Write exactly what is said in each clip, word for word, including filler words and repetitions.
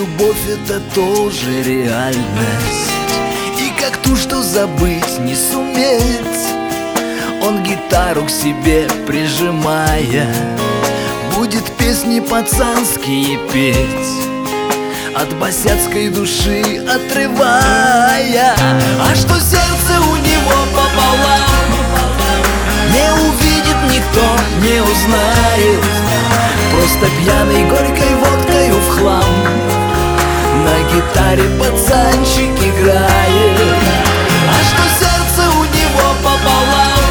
любовь — это тоже реальность, и как ту, что забыть не суметь. Он гитару к себе прижимая будет песни пацанские петь, от босяцкой души отрывая. А что сердце у него пополам, не увидит никто, не узнает. Просто пьяный горькой водкою в хлам на гитаре пацанчик играет. А что сердце у него пополам,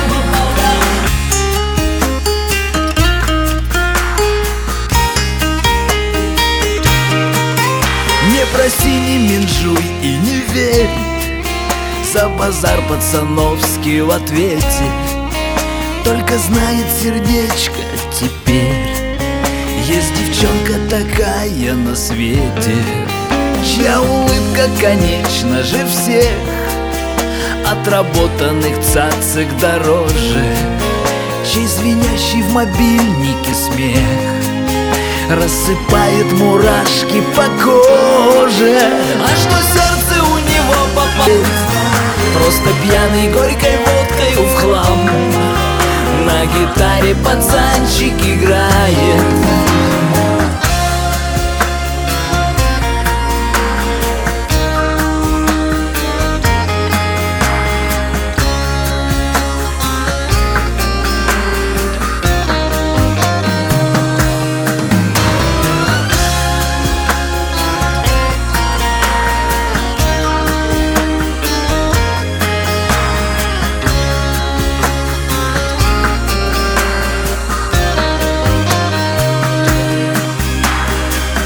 не проси, не менжуй и не верь, за базар пацановский в ответе. Только знает сердечко теперь, есть девчонка такая на свете, чья улыбка, конечно же, всех отработанных цацик дороже, чей звенящий в мобильнике смех рассыпает мурашки по коже. А что сердце у него попало, просто пьяный горькой водкой в хлам на гитаре пацанчик играет.